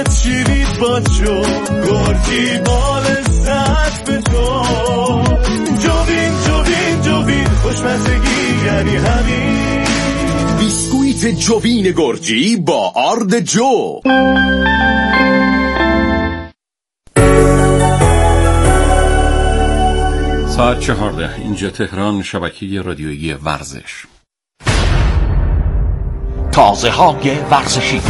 چیرید با جو گرگی بال زد به تو. جوین جوین جوین خوشمزگی یعنی همین. بیسکویت جوین گرجی با آرد جو. ساعت 14 اینجا تهران، شبکه رادیویی ورزش. تازه های ورزشی.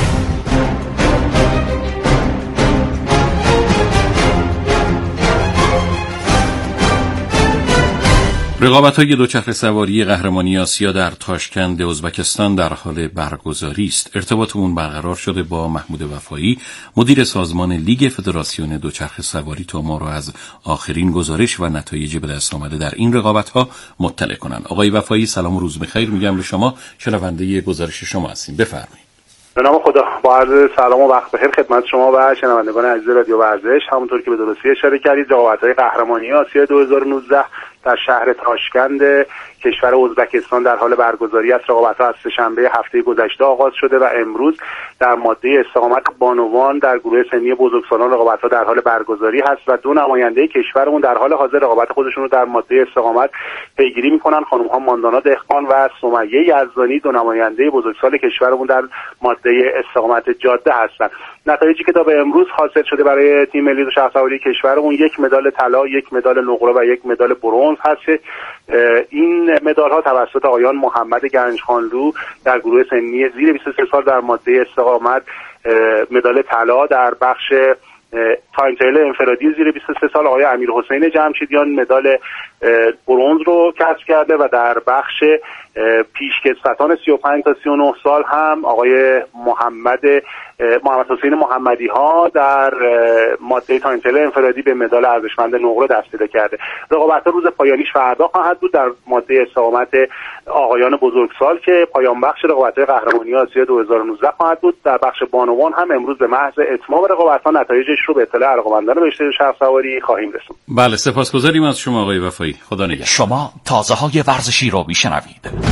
رقابت‌های دوچرخه سواری قهرمانی آسیا در تاشکند ازبکستان در حال برگزاری است. ارتباطمون برقرار شده با محمود وفایی، مدیر سازمان لیگ فدراسیون دوچرخه سواری، تا ما رو از آخرین گزارش و نتایج به دست آمده در این رقابت‌ها مطلع کنند. آقای وفایی سلام و روز بخیر میگم به شما، شنونده گزارش شما هستیم. بفرمایید. به نام خدا، با عرض سلام و وقت بخیر خدمت شما و شنوندگان عزیز رادیو ورزش. همونطور که به درستی اشاره کردید، رقابت‌های قهرمانی آسیا 2019 در شهر تاشکند کشور ازبکستان در حال برگزاری است. رقابت‌ها از سه‌شنبه هفته گذشته آغاز شده و امروز در ماده استقامت بانوان در گروه سنی بزرگسالان رقابت‌ها در حال برگزاری هست و دو نماینده کشورمون در حال حاضر رقابت خودشون رو در ماده استقامت پیگیری می‌کنن. خانم‌ها ماندانا دهقان و سمیه یزدانی، دو نماینده بزرگسال کشورمون در ماده استقامت جاده هستند. نتایجی که تا به امروز حاصل شده برای تیم ملی دوچرخه سواری کشورمون، یک مدال طلا، یک مدال نقره و یک مدال برنز هست. این مدال ها توسط آقایان محمد گنجخانلو در گروه سنی زیر 23 سال در ماده استقامت مدال طلا، در بخش تایم تریل انفرادی زیر 23 سال آقای امیرحسین جمشیدیان مدال برنز رو کسب کرده و در بخش پیشکسوتان 35 تا 39 سال هم آقای محمد حسین محمدی ها در ماده تایم تریل انفرادی به مدال ارزشمند نقره دست پیدا کرده. رقابت‌ها روز پایانیش فردا خواهد بود در ماده استقامت آقایان بزرگسال که پایان بخش رقابت‌های قهرمانی آسیا 2019 خواهد بود. در بخش بانوان هم امروز به محض اتمام رقابت‌ها نتایجش رو به اطلاع ارغوان‌بندان رشته دوچرخه سواری خواهیم رسوند. بله، سپاسگزاریم از شما آقای وفایی. خدا نگهدار. شما تازه‌های ورزشی رو میشنوید.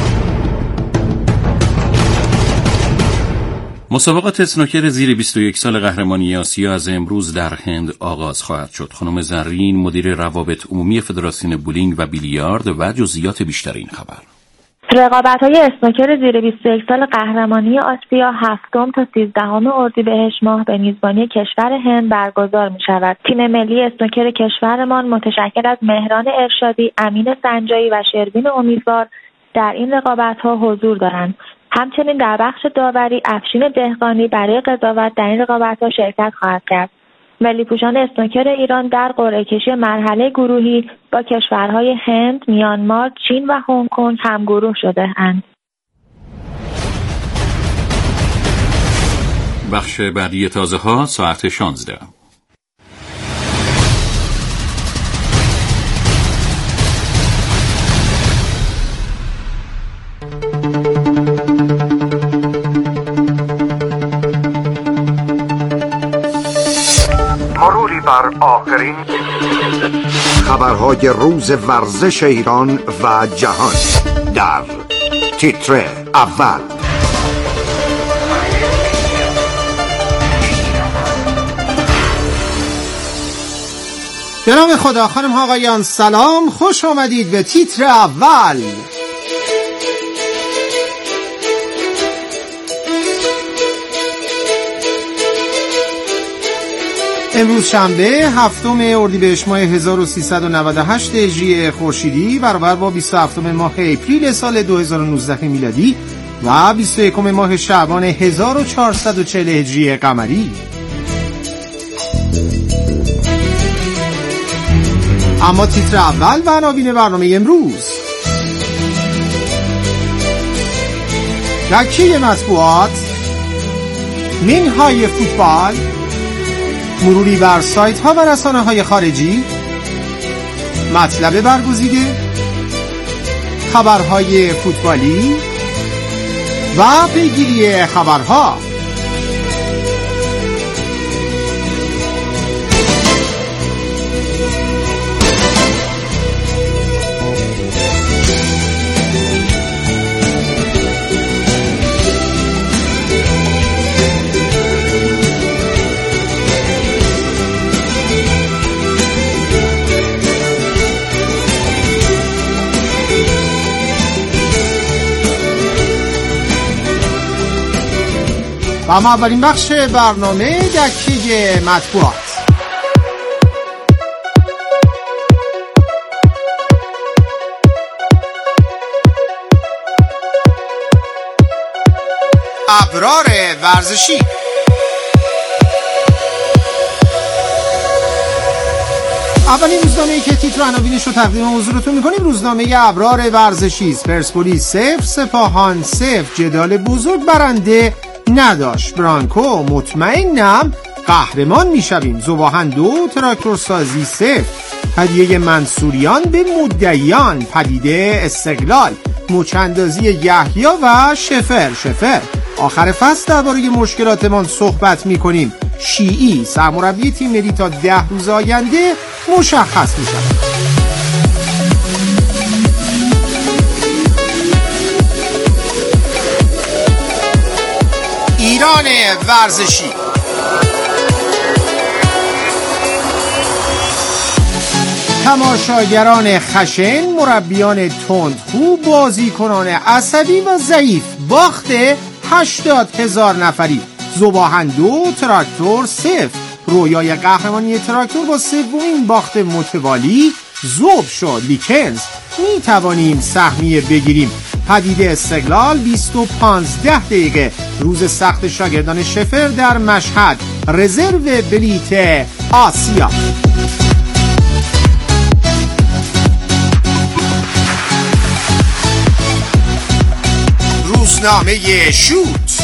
مسابقات اسنوکر زیر 21 سال قهرمانی آسیا از امروز در هند آغاز خواهد شد. خانم زرین، مدیر روابط عمومی فدراسیون بولینگ و بیلیارد، و جزئیات بیشتر این خبر. رقابت‌های اسنوکر زیر 21 سال قهرمانی آسیا 7 تا 13 اردیبهشت ماه به میزبانی کشور هند برگزار می‌شود. تیم ملی اسنوکر کشورمان متشکل از مهران ارشادی، امین سنجایی و شروین امیدوار در این رقابت‌ها حضور دارند. همچنین در بخش داوری افشین دهقانی برای قضاوت در این رقابت‌ها شرکت خواهد کرد. ملی پوشان اسنوکر ایران در قرعه کشی مرحله گروهی با کشورهای هند، میانمار، چین و هنگ کنگ همگروه شده اند. بخش بعدی تازه‌ها ساعت 16. مروری بر آخرین خبرهای روز ورزش ایران و جهان در تیتر اول. به نام خدا. خانم ها آقایان سلام، خوش آمدید به تیتر اول. امروز شنبه 7 اردیبهشت ماه 1398 هجری خورشیدی برابر با 27 ماه اپریل سال 2019 میلادی و 21 ماه شعبان 1440 هجری قمری. اما تیتر اول و عناوین برنامه امروز: دکه مطبوعات، منهای فوتبال، مروری بر سایت ها و رسانه های خارجی، مطلب برگزیده، خبرهای فوتبالی و پیگیری خبرها. اما اولین بخش برنامه دکه مطبوعات. ابرار ورزشی. اولین روزنامه‌ای که تیتر عناوینش رو تقدیم حضورتون می‌کنیم روزنامه ابرار ورزشی است. پرسپولیس 0 سپاهان 0 جدال بزرگ برنده نداشت. برانکو مطمئنم قهرمان میشویم. ذوباهن 2 تراکتورسازی 0 هدیه منصوریان به مدعیان. پدیده استقلال مچاندازی یحیی و شفر. آخر فصل درباره مشکلاتمان صحبت می‌کنیم. شیعی سرمربی تیم ملی تا 10 روز آینده مشخص می‌شود. ایران ورزشی. تماشاگران خشن، مربیان تندخو، بازیکنان عصبی و ضعیف. باخت 80,000 نفری. ذوباهن 2 تراکتور 0 رویای قهرمانی تراکتور با سومین باخت متوالی ذوب شد. لیکنز می توانیم سهمیه بگیریم. پدیده استقلال 20 و 15 دقیقه روز سخت شاگردان شفر در مشهد. رزرو بلیت آسیا. روزنامه شوت.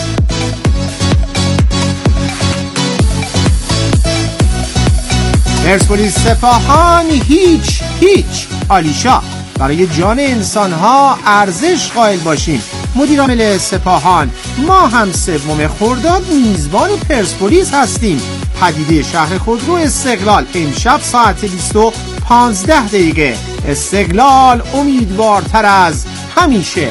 پرسپولیس سپاهان هیچ. آلیشا برای جان انسانها ارزش قائل باشیم. مدیر عامل سپاهان ما هم 3 خرداد میزبان پرسپولیس هستیم. پدیده شهر خودرو استقلال امشب ساعت 20 و 15 دقیقه. استقلال امیدوارتر از همیشه.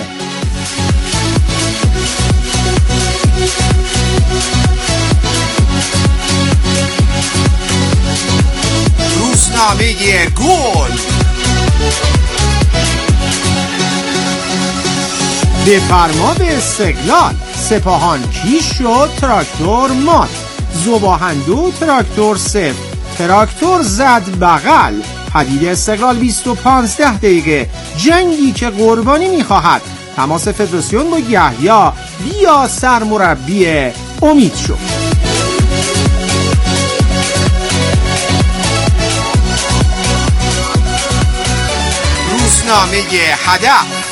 روزنامه گل. به فرما به استقلال سپاهان کیش شد تراکتور مات. ذوباهن 2 تراکتور 0 تراکتور زد بغل. پدیده استقلال 20 و 15 دقیقه جنگی که قربانی میخواهد. تماس فدراسیون با یحیی بیا سرمربی امید شد. روزنامه هدف.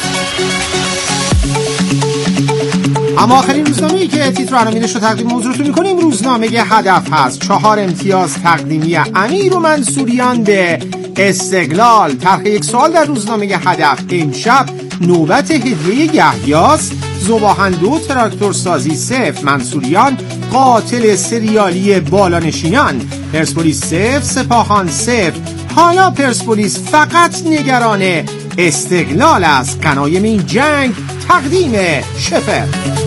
اما آخرین روزنامه‌ای که تیتر عناوینش رو تقدیم حضورتون می‌کنیم روزنامه هدف هست. 4 امتیاز تقدیمی امیر و منصوریان به استقلال. طرح یک سوال در روزنامه هدف. امشب نوبت هدیه یحیی‌ست. ذوباهن 2 تراکتورسازی 0 منصوریان قاتل سریالی بالانشینان. پرسپولیس 0 سپاهان 0 حالا پرسپولیس فقط نگران استقلال است. غنایم این جنگ تقدیم شفر.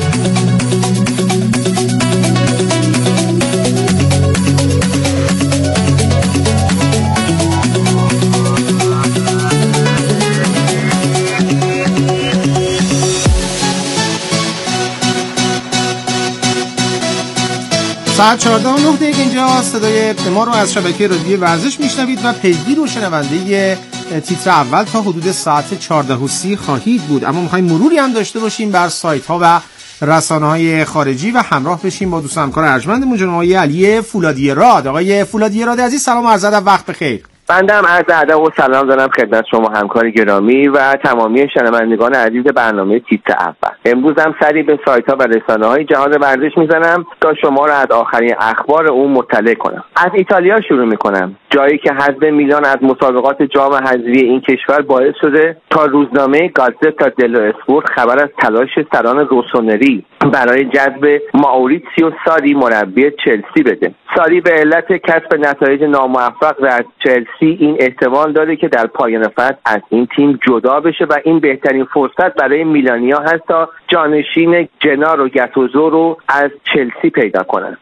ساعت 14:09 اینجا صدای ما رو از شبکه رادیویی ورزش میشنوید و پیگیر و شنونده تیتر اول تا حدود ساعت 14:30 خواهید بود. اما می‌خوایم مروری هم داشته باشیم بر سایت‌ها و رسانه‌های خارجی و همراه بشیم با دوست همکار ارجمندمون جناب علی فولادی راد. آقای فولادی راد عزیز سلام و عرض ادب، وقت بخیر. بنده هم عرض ادب و سلام دارم خدمت شما همکار گرامی و تمامی شنوندگان عزیز برنامه تیتر اول. امروز هم سری به سایت‌ها و رسانه‌های جهان ورزش میزنم تا شما را از آخرین اخبار اون مطلع کنم. از ایتالیا شروع میکنم، جایی که حذف میلان از مسابقات جام حذفی این کشور باعث شده تا روزنامه گازتا دلو اسپورت خبر از تلاش سران روسونری برای جذب ماوریتسیو ساری مربی چلسی بده. ساری به علت کسب نتایج ناموفق در چلسی این احتمال داره که در پایان فصل از این تیم جدا بشه و این بهترین فرصت برای میلانیا هست تا جانشین جنارو گاتوزو رو از چلسی پیدا کنن.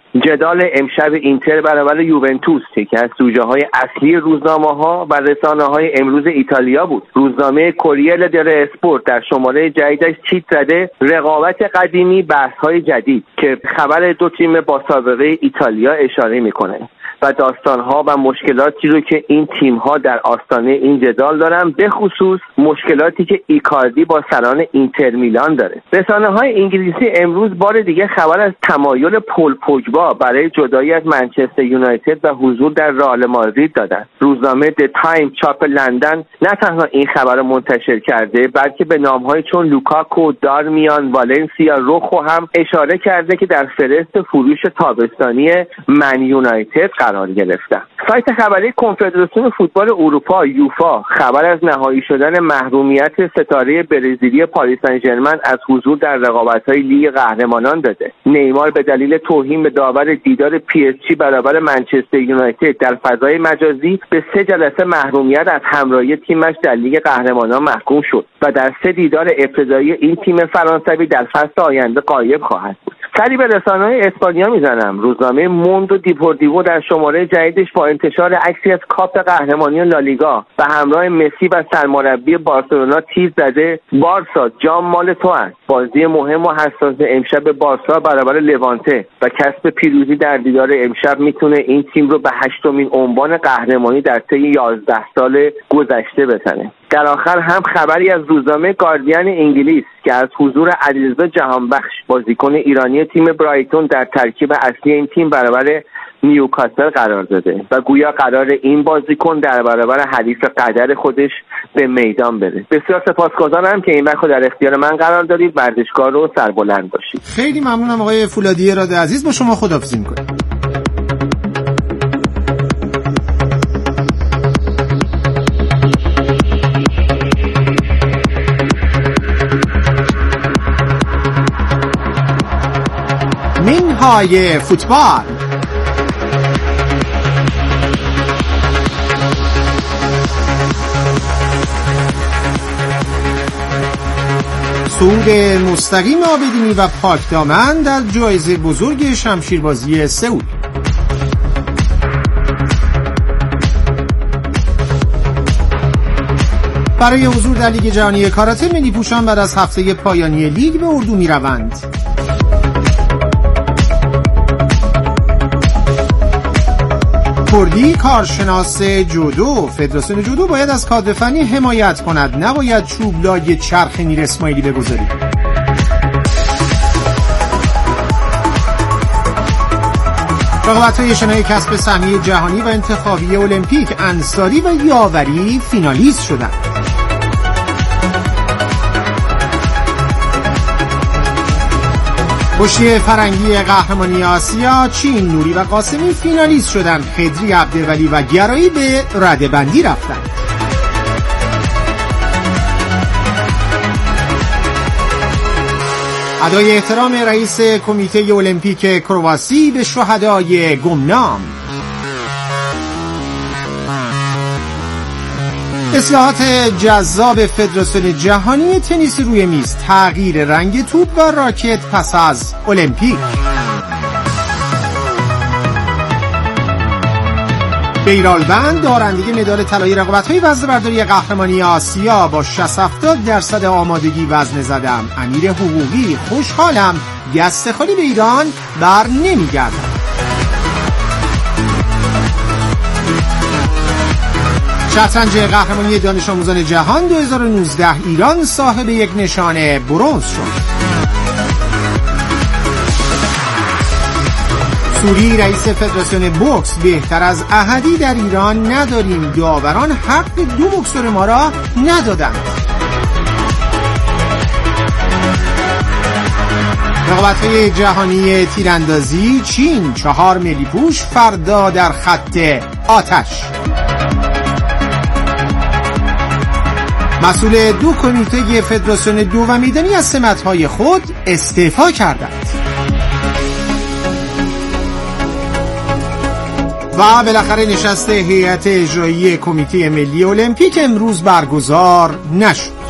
جدال امشب اینتر برابر یوونتوس که از سوژه‌های اصلی روزنامه‌ها و رسانه‌های امروز ایتالیا بود. روزنامه کوریل دل اسپورت در شماره جدیدش چیت زده رقابت قدیمی بحث‌های جدید که خبر دو تیم با سابقه ایتالیا اشاره می‌کنه و داستان‌ها و مشکلاتی رو که این تیم‌ها در آستانه این جدال دارن، به خصوص مشکلاتی که ایکاردی با سران اینتر میلان داره. رسانه‌های انگلیسی امروز بار دیگه خبر از تمایل پول پوگبا برای جدایی از منچستر یونایتد و حضور در رئال مادرید دادن. روزنامه د تایم چاپ لندن نه تنها این خبر رو منتشر کرده، بلکه به نام‌های چون لوکاکو، دارمیان، والنسیا، روخو هم اشاره کرده که در فهرست فروش تابستانی من یونایتد قرار گرفتن. سایت خبری کنفدراسیون فوتبال اروپا یوفا خبر از نهایی شدن محرومیت ستاره برزیلی پاریس سن ژرمن از حضور در رقابت‌های لیگ قهرمانان داده. نیمار به دلیل توهین به داور دیدار پی اس جی برابر منچستر یونایتد در فضای مجازی به 3 جلسه محرومیت از همراهی تیمش در لیگ قهرمانان محکوم شد و در 3 دیدار ابتدایی این تیم فرانسوی در فصل آینده غایب خواهد بود. سری به رسانه‌های اسپانیا میزنم. روزنامه موندو دیپورتیوو در شماره جدیدش با انتشار عکسی از کاپ قهرمانی لالیگا و همراه مسی و سرمربی بارسلونا تیز زده بارسا جام مال تو است. بازی مهم و حساس امشب بارسا برابر لوانته و کسب پیروزی در دیدار امشب میتونه این تیم رو به 8مین عنوان قهرمانی در طی 11 سال گذشته بزنه. در آخر هم خبری از روزنامه گاردین انگلیس که از حضور علیرضا جهانبخش بازیکن ایرانی تیم برایتون در ترکیب اصلی این تیم برابر نیوکاسل قرار داده و گویا قرار این بازیکن در برابر حریف قدر خودش به میدان بره. بسیار سپاسگزارم که این وقت در اختیار من قرار دادید. ورزشکار رو سربلند باشید. خیلی ممنونم آقای فولادی اراد عزیز. با شما خداحافظی می‌کنم. منهای فوتبال. صعود مستقیم آبدینی و پاکدامن در جایزه بزرگ شمشیربازی سئول. برای حضور در لیگ جهانی کاراته ملی پوشان بعد از هفته پایانی لیگ به اردو می روند. کردی کارشناس جودو. فدراسیون جودو باید از کادر فنی حمایت کند، نباید چوب لای چرخ میر اسماعیلی بگذارید. رقابت‌های شنای کسب سهمیه جهانی و انتخابی المپیک، انصاری و یاوری فینالیست شدند. کشتی فرنگی قهرمانی آسیا، چین نوری و قاسمی فینالیست شدند. خدری، عبدالولی و گرایی به رده‌بندی رفتند. ادای احترام رئیس کمیته المپیک کرواسی به شهدای گمنام. اصلاحات جذاب فدراسیون جهانی تنیس روی میز، تغییر رنگ توپ و راکت پس از المپیک. بیرالبند دارنده مدال طلایی رقابت‌های وزنه‌برداری قهرمانی آسیا با 60-70% آمادگی وزنه زدم. امیر حقوقی: خوشحالم گست خالی به ایران بر نمیگردم. شطرنج قهرمانی دانش آموزان جهان 2019 ایران صاحب یک نشان برنز شد. سوری رئیس فدراسیون بوکس: بهتر از احدی در ایران نداریم، داوران حق 2 بوکسور ما را ندادند. رقابت‌های جهانی تیراندازی، چین 4 ملی پوش فردا در خط آتش. مسئول 2 کمیته فدراسیون 2 و میدانی از سمت‌های خود استعفا کردند. و بالاخره نشست هیئت اجرایی کمیته ملی المپیک امروز برگزار نشد.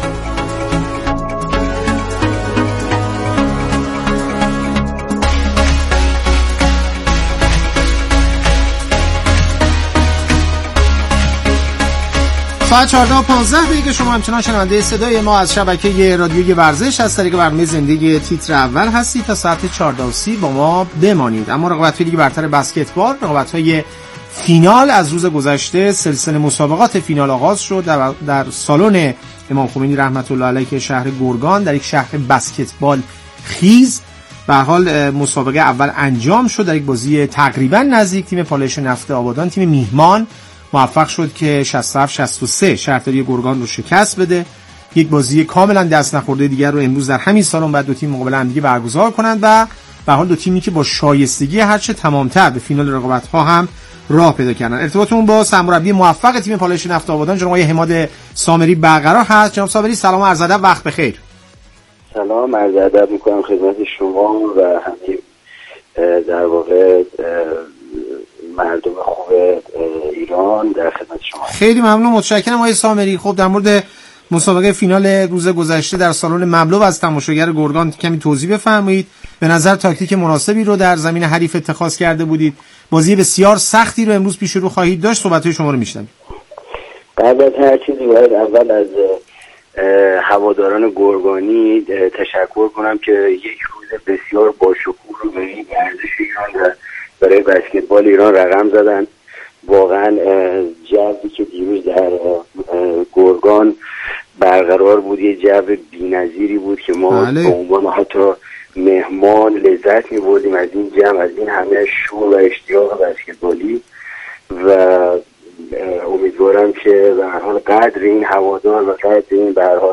ساعت 14:15 که شما همچنان شنونده صدای ما از شبکه رادیوی ورزش از طریق برنامه زندگی تیتر اول هستید. تا ساعت 14:30 با ما بمانید. اما رقابت‌های لیگ برتر بسکتبال، رقابت‌های فینال از روز گذشته، سلسله مسابقات فینال آغاز شد در سالن امام خمینی رحمت الله علیه شهر گرگان، در یک شهر بسکتبال خیز. به هر حال مسابقه اول انجام شد در یک بازی تقریبا نزدیک. تیم پالایش نفت آبادان، تیم میهمان، موفق شد که 67-63 شهرداری گرگان رو شکست بده. یک بازی کاملا دست نخورده دیگر رو امروز در همین سالن بعد دو تیم مقابل هم دیگه برگزار کنند و به حال دو تیمی که با شایستگی هرچه تمام‌تر به فینال رقابت‌ها هم راه پیدا کردن. ارتباطمون با سرمربی موفق تیم پالایش نفت آبادان جناب آقای حماد سامری برقرار هست. جناب سامری سلام و عرض ادب، وقت بخیر. سلام، عرض ادب می‌کنم خدمت شما و همین در واقع مردم خوب ایران در خدمت شما. خیلی ممنون، متشکرم آقای سامری. خب در مورد مسابقه فینال روز گذشته در سالن مملو از تماشاگر گرگان کمی توضیح بفرمایید. به نظر تاکتیک مناسبی رو در زمین حریف اتخاذ کرده بودید. بازی بسیار سختی رو امروز پیش رو خواهید داشت. صحبت‌های شما رو میشنویم. قبل از هر چیزی باید اول از هواداران گرگانی تشکر کنم که یک روز بسیار باشکوه رو برای ورزش ایران برای بسکتبال ایران رقم زدن. واقعا جوی که دیروز در گرگان برقرار بود یه جو بی‌نظیری بود که ما به عنوان حتی مهمان لذت می‌بردیم از این جمع، از این همه شور و اشتیاق بسکتبالی و امیدوارم که به هر حال قدر این هوادار و قدر این به هر حال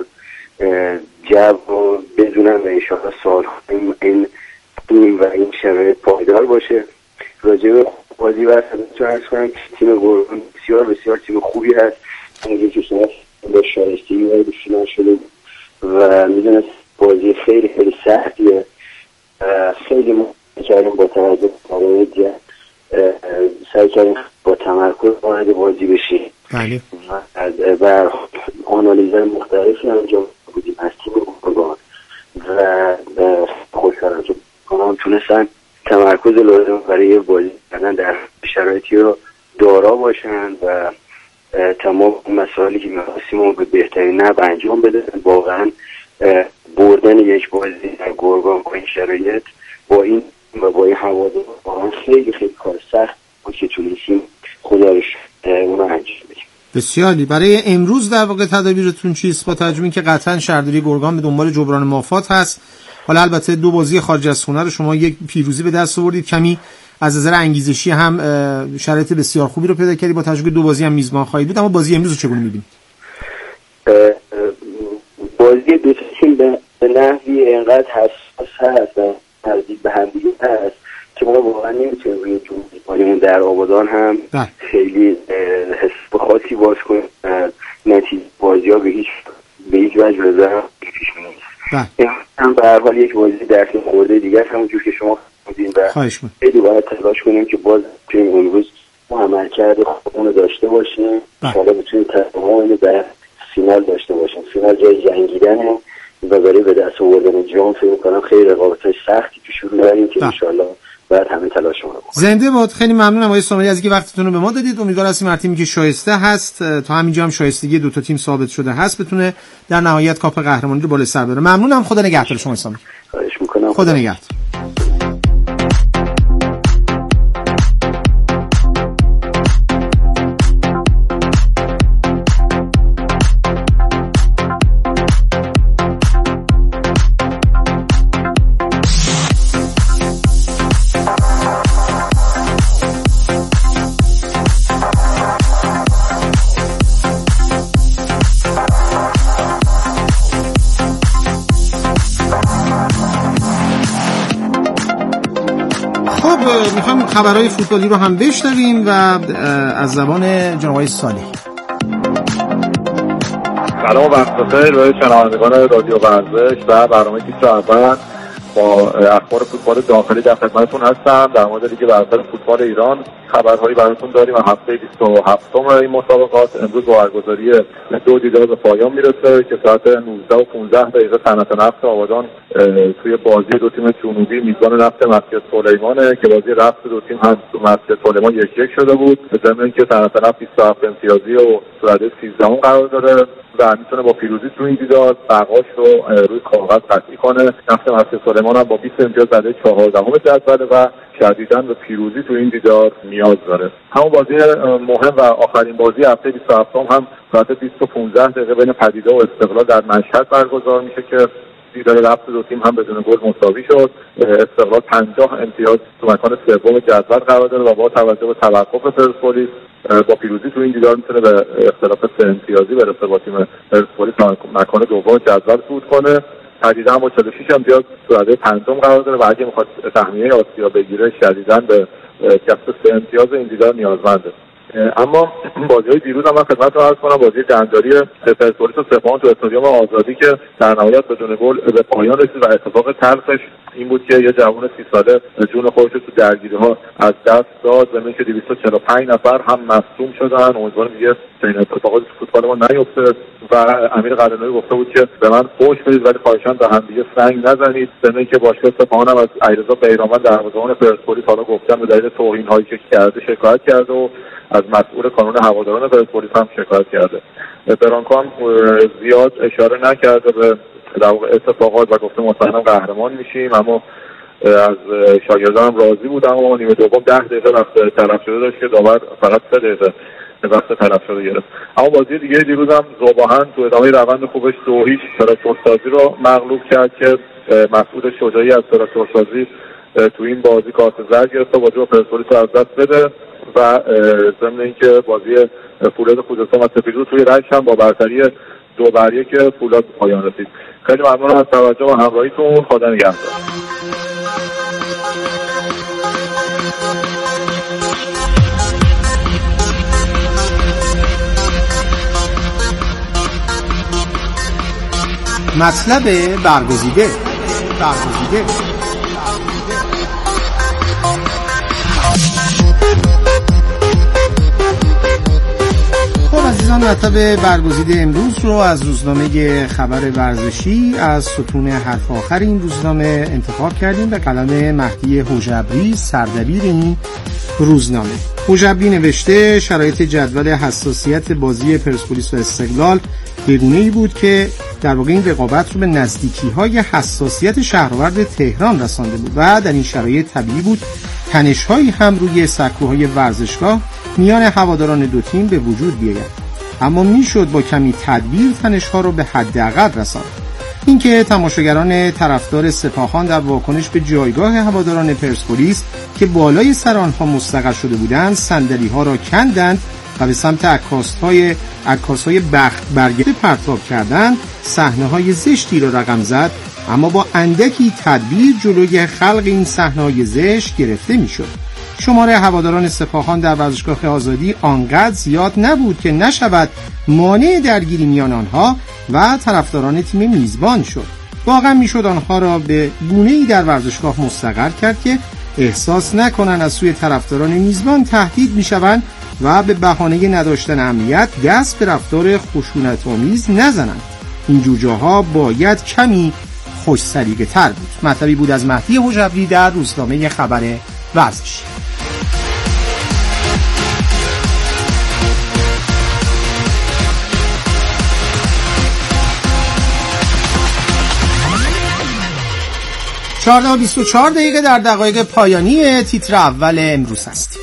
جو رو بدونن و انشاءالله سال‌ها این و این شرایط پایدار باشه. راجع به بازی برسنتون ارز کنم که تیم گرگان بسیار بسیار تیم خوبی هست. اونجایی که شما با شایستگی وارد فینال شده و میدونست بازی خیلی خیلی سختیه. خیلی ما کردیم با توجه به سعی کردیم با تمرکز وارد بازی بشیم. بله. و آنالیزهای مختلفی انجام بودیم از تیم گرگان و خوشحالم که تونستن تمرکز لازم برای بازی کردن در شرایطی رو دارا باشن و تمام مسائلی که می‌خواستیم رو به بهترین نحو انجام بدن. واقعا بردن یک بازی در گرگان با این شرایط با این هوادار واقعا خیلی خیلی کار سخت بود که تونستیم خدا رو اون انجام بدیم. بسیاری. برای امروز در واقع تدابیرتون چیست با توجه به اینکه قطعا شهرداری گرگان به دنبال جبران مافات هست؟ حالا البته دو بازی خارج از خونه رو شما یک پیروزی به دست آوردید، کمی از نظر انگیزشی هم شرایط بسیار خوبی رو پیدا کردید با توجه به دو بازی هم میزبان خواهید بود. اما بازی امروز رو چگونه می‌بینید؟ بازی دو تیم به نحوی انقدر حساس هست و نزدیک به هم دیگه هست که ما واقعا نمیتونیم روی جمهوریمون در آبادان هم خیلی حس خاصی باز کنیم. نتیجه بازی‌ها به هیچ وجه نظر پیش میاد. هم به هر حال یک بازی درس خورده دیگه همونجور که شما بودین و خیلی باید تلاش کنیم که باز بتونیم امروز عمل کرده خودمون داشته باشیم. حالا بتونیم تمام در فینال داشته باشیم. فینال جای جنگیدنه و برای به دست آوردن جام فکر می‌کنم خیلی رقابت‌های سختی پیش رو داریم که انشالله باید همه تلاشمون رو بکنیم. زنده باد. خیلی ممنونم آقای سامری از اینکه وقتتون رو به ما دادید. امیدوارم هستیم تیمی که شایسته هست تا همینجا هم شایستگی دو تا تیم ثابت شده هست بتونه در نهایت کاپ قهرمانی رو بالا سر ببره. ممنونم. خدا نگهدار شما سامری. خواهش می‌کنم. خدا نگهدار. میخوایم خبرهای فوتبالی رو هم بشنویم و از زبان جناب آقای صالحی. سلام و وقت بخیر به شنوندگان رادیو ورزش و برنامه تیتر اول. با اخبار فوتبال داخلی در خدمتتون هستم. در مورد لیگ برتر فوتبال ایران خبرهایی براتون داریم و هفته 27م این مسابقات امروز با برگزاری 2 دیدار به پایان میرسه که ساعت 19 و 15 دقیقه صنعت نفت آبادان توی بازی دو تیم جنوبی میزبان نفت مسجد سلیمانه که بازی رفت دو تیم هم تو مسجد سلیمان 1-1 شده بود، به ضمن اینکه صنعت نفت 27 امتیازی و رده 13 قرار داره و میتونه با پیروزی تو این دیدار بقاش رو روی کاغذ قطعی کنه. نفت مسجد سلیمان هم با 20 امتیاز رده 14 جدوله و شدیداً به پیروزی تو این دیدار نیاز داره. همون بازی مهم و آخرین بازی هفته 27 هم ساعت 20:15 دقیقه بین پدیده و استقلال در مشهد برگزار میشه که دیدار رفت دو تیم هم بدون گل مساوی شد. استقلال 50 امتیاز تو مکان سوم جدول قرار داره و با توجه به توقف پرسپولیس با پیروزی تو این دیدار میتونه به اختلاف 3 امتیازی برسه با تیم پرسپولیس مکان دوم جدول صعود کنه. پدیده هم با 46 امتیاز تو رده 5 قرار داره و اگه میخواد تهمیه آسیا بگیره شدیداً به کسب 3 امتیاز این دیدار نیازمنده. اما بازی‌های دیروز هم من خدمتتون عرض کنم بازی جنجالی پرسپولیس و سپاهان تو استادیوم آزادی که در نهایت بدون گل به پایان رسید و اتفاق تلخش این بود که یه جوان 30 ساله جون خودش رو تو درگیری‌ها از دست داد، زمین که 245 نفر هم مصدوم شدن. امیدوارم دیگه چنین اتفاقاتی تو فوتبال ما نیفته و امیر قلعه‌نویی گفته بود که به من فحش بدید ولی خواهشاً به هم دیگه سنگ نزنید. زمین که باشگاه سپاهان هم از علیرضا بیرانوند دروازه‌بان پرسپولیس حالا گفتن به دلیل توهین‌هایی که کرده شکایت کرده و از مسئول کانون هواداران پرسپولیس هم شکایت کرده. برانکو هم زیاد اشاره نکرده به اتفاقات و گفته مطمئنم قهرمان میشیم، اما از شاگردان هم راضی بود. اما نیمه دوم 10 دقیقه وقت تلف شده داشت که داور فقط 3 دقیقه وقت تلف شده گرفت. اما بازی دیگه دیروز هم ذوباهن تو ادامه روند خوبش 2-0 تراکتورسازی رو مغلوب کرد که مسعود شجاعی از تراکتورسازی تو این بازی کارت زرد گرفت و بازی با پرسپولیس رو از دست بده و ضمن اینکه بازی فولاد خوزستان و سپیدو توی رشت هم با برتری 2-1 فولاد پایان رسید. خیلی ممنونم از توجه و همراهیتون. خدا نگهدار. مطلب برگزیده. خب عزیزان، مطلب برگزیده امروز رو از روزنامه خبر ورزشی از ستون حرف آخر این روزنامه انتخاب کردیم به قلم مهدی حجبری، سردبیر این روزنامه. حجبری نوشته شرایط جدول حساسیت بازی پرسپولیس و استقلال بگونه‌ای بود که در واقع این رقابت رو به نزدیکی‌های حساسیت شهرآورد تهران رسانده بود و در این شرایط طبیعی بود تنش‌هایی هم روی سکوهای ورزشگاه میان هواداران دو تیم به وجود بیاید، اما میشد با کمی تدبیر تنش‌ها رو به حداقل رساند. اینکه تماشاگران طرفدار سپاهان در واکنش به جایگاه هواداران پرسپولیس که بالای سر آنها مستقر شده بودند صندلی‌ها را کندند و به سمت عکاس‌های بخت برگرفته پرتاب کردند، صحنه‌های زشتی را رقم زد، اما با اندکی تدبیر جلوی خلق این صحنه‌های زشت گرفته می‌شد. شمار هواداران سپاهان در ورزشگاه آزادی آنقدر زیاد نبود که نشود مانع درگیری میان آنها و طرفداران تیم میزبان شد. واقعا میشد آنها را به گونه‌ای در ورزشگاه مستقر کرد که احساس نکنند از سوی طرفداران میزبان تهدید میشوند و به بهانه نداشتن امنیت دست به رفتار خشونت‌آمیز نزنند. این جوجه‌ها باید کمی خوش سلیقه تر بود. مطلبی بود از مهدی حجبری در روزنامه خبر ورزشی. چهارده و 24 دقیقه در دقایق پایانی تیتر اول امروز هستیم.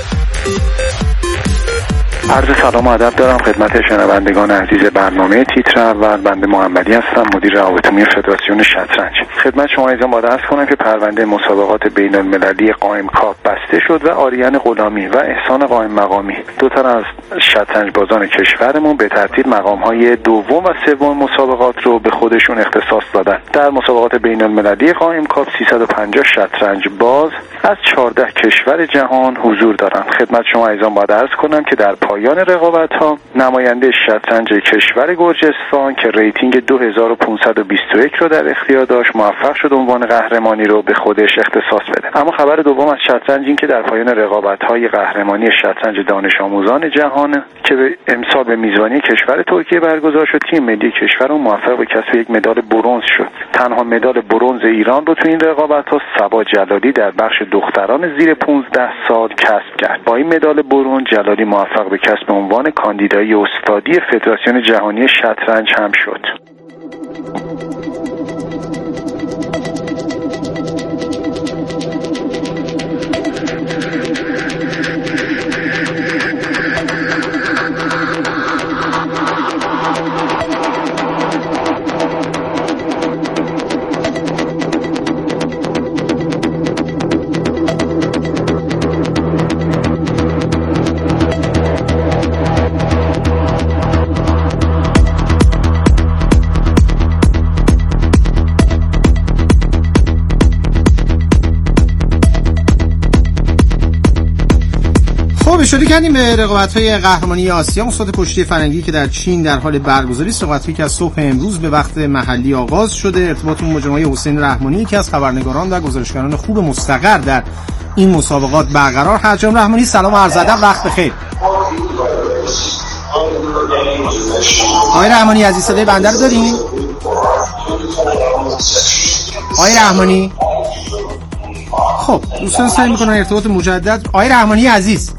عرض سلام و ادب دارم خدمت شنوندگان عزیز برنامه تیتر اول. بنده محمدی هستم، مدیر روابط عمومی فدراسیون شطرنج. خدمت شما ایزان باید عرض کنم که پرونده مسابقات بین المللی قائم کاپ بسته شد و آریان غلامی و احسان قائم مقامی، دو تا از شطرنج بازان کشورمون، به ترتیب مقام‌های دوم و سوم مسابقات رو به خودشون اختصاص دادن. در مسابقات بین المللی قائم کاپ 350 شطرنج باز از 14 کشور جهان حضور دارن. خدمت شما ایزان باید عرض کنم که در پایان رقابت‌ها نماینده شطرنج کشور گرجستان که ریتینگ 2521 رو در اختیار داشت موفق شد عنوان قهرمانی رو به خودش اختصاص بده. اما خبر دوم از شطرنج این که در پایان رقابت‌های قهرمانی شطرنج دانش آموزان جهان که امسال به میزبانی کشور ترکیه برگزار شد، تیم ملی کشور رو موفق به کسب یک مدال برنز شد. تنها مدال برنز ایران رو تو این رقابت‌ها صبا جلالی در بخش دختران زیر 15 سال کسب کرد. با این مدال برنز جلالی موفق به کسب عنوان کاندیدای استادی فدراسیون جهانی شطرنج هم شد. اشاره کردیم به رقابت‌های قهرمانی آسیا مسابقات کشتی فرنگی که در چین در حال برگزاری است. رقابتی که از صبح امروز به وقت محلی آغاز شده. ارتباطمون با جناب حسین رحمانی که از خبرنگاران و گزارشگران خوب مستقر در این مسابقات برقرار هست. جناب رحمانی سلام و عرض ادب، وقت بخیر. آقای رحمانی عزیز صدای بنده رو دارین؟ آقای رحمانی خب دوستان سعی میکنن ارتباط مجدد. آقای رحمانی عزیز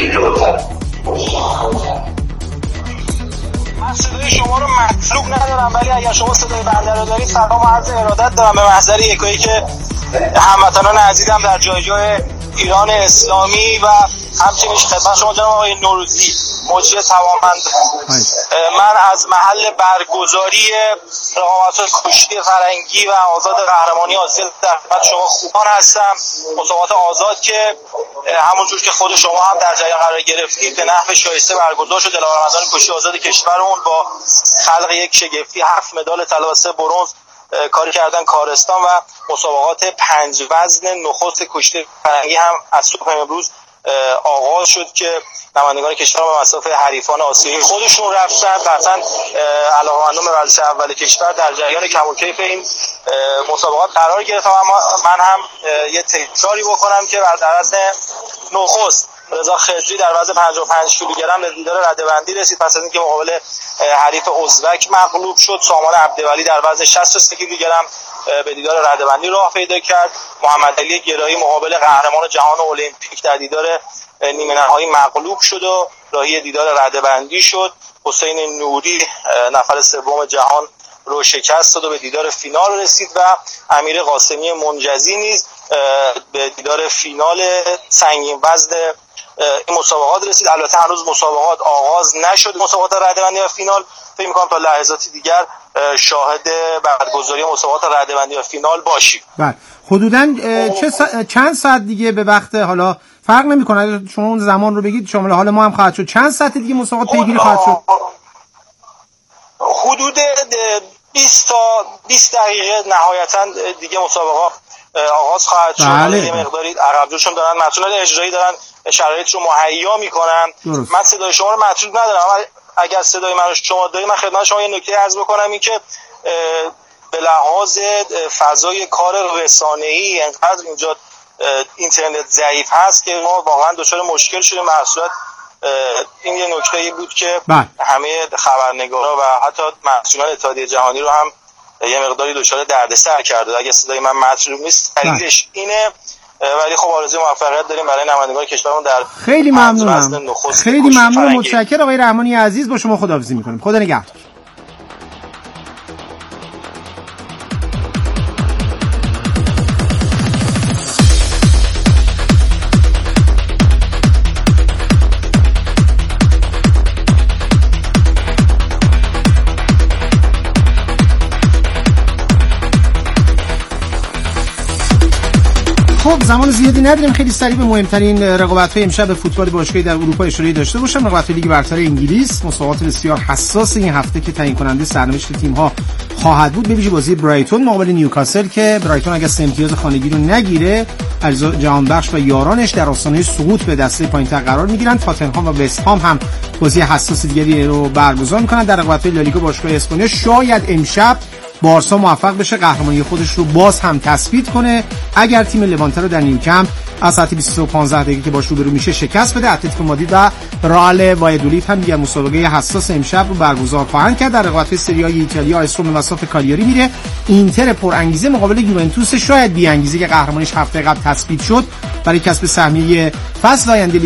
من صدای شما رو مطلوب ندارم، ولی اگر شما صدای بنده رو دارید سلام و عرض ارادت دارم به محضر یکایی که هموطنان عزیزم در جای ایران اسلامی و همچنین خدمت شما جناب آقای نوروزی مجری توانمند. من از محل برگزاری رقابت‌های کشتی فرنگی و آزاد قهرمانی آسیا در خدمت شما خوبان هستم. مسابقات آزاد که همونجور که خود شما هم در جریان قرار گرفتید به نحو شایسته برگزار شد. دلاورمندان کشتی آزاد کشورمون با خلق یک شگفتی 7 مدال طلا و 3 برنز کاری کردن کارستان و مسابقات 5 وزن نخست کشتی فرنگی هم از صبح امروز آغاز شد که نمایندگان کشور به مصاف حریفان آسیایی خودشون رفتن. قطعا علاقه‌مندان به ورزش اول کشور در جریان کم و کیف این مسابقات قرار گرفتم. اما من هم یه تکراری بکنم که در وزن نخست رضا خضری در وزن 55 کیلوگرم به دیدار رده‌بندی رسید پس از اینکه مقابل حریف ازبک مغلوب شد. سامان عبدولی در وزن 63 کیلوگرم به دیدار رده‌بندی راه پیدا کرد. محمد علی گرایی مقابل قهرمان جهان المپیک در دیدار نیمه نهایی مغلوب شد و راهی دیدار رده‌بندی شد. حسین نوری نفر سوم جهان رو شکست داد و به دیدار فینال رسید و امیر قاسمی منجزی نیز به دیدار فینال سنگین وزن این مسابقات رسید. البته هنوز مسابقات آغاز نشد، مسابقات رده‌بندی و فینال. فکر می‌کنم تا لحظاتی دیگر شاهد برگزاری مسابقات رده‌بندی و فینال باشیم. بله حدوداً چند ساعت دیگه به وقت حالا فرق نمی‌کنه شما اون زمان رو بگید شامل حال ما هم خواهد شد. چند ساعت دیگه مسابقات پیگیری خواهد شد؟ حدود 20 تا 20 دقیقه نهایتاً دیگه مسابقات آغاز خواهد شد. یه مقداری عقب‌جوشون دارن مسئولان اجرایی دارن شرایط رو مهیا میکنن. من صدای شما رو مطلوب ندارم، اگر صدای من رو شما دارید من خدمت شما یه نکته عرض بکنم، این که به لحاظ فضای کار رسانه‌ای انقدر اینجا اینترنت ضعیف هست که ما واقعا دچار مشکل شدیم. محصولات این یه نکته‌ای بود که همه خبرنگارا و حتی مسئولان اتحادیه جهانی رو هم یه مقداری دچار دردسر کرده. اگه صدای من مطلوب نیست دلیلش اینه، ولی خب آرزوی موفقیت داریم برای نمایندگان کشورمون در خیلی ممنونم. خیلی ممنونم، متشکرم آقای رحمانی عزیز. با شما خداحافظی می‌کنیم. خدا نگهدار. خب زمان زیادی نداریم، خیلی سریع به مهمترین رقابت‌های امشب فوتبال باشگاهی در اروپا اشاره داشته باشم. رقابت لیگ برتر انگلیس، مسابقات بسیار حساس این هفته که تعیین کننده سرنوشت تیم‌ها خواهد بود، به ویژه بازی برایتون مقابل نیوکاسل که برایتون اگه امتیاز خانگی رو نگیره، علیرضا جهانبخش و یارانش در آستانه سقوط به دسته پایین‌تر قرار می‌گیرن. تاتنهام و وست هام هم بازی حساس دیگری رو برگزار می‌کنن. در رقابت‌های لالیگا باشگاه اسپانیا شاید امشب بارسا موفق بشه قهرمانی خودش رو باز هم تثبیت کنه اگر تیم لوانته رو در نیوکمپ از ساعت 22:15 دقیقه که باش روبرو میشه شکست بده. اتلتیکو مادرید و رئال وایادولید هم دیگه مسابقه حساس امشب رو برگزار خواهند کرد. در رقابت سری آ ایتالیا آیس روم مساف کالیاری میره. اینتر پر انگیزه مقابل یوونتوس شاید بی انگیزه که قهرمانیش هفته قبل تثبیت شد برای کسب سهمیه فصل آینده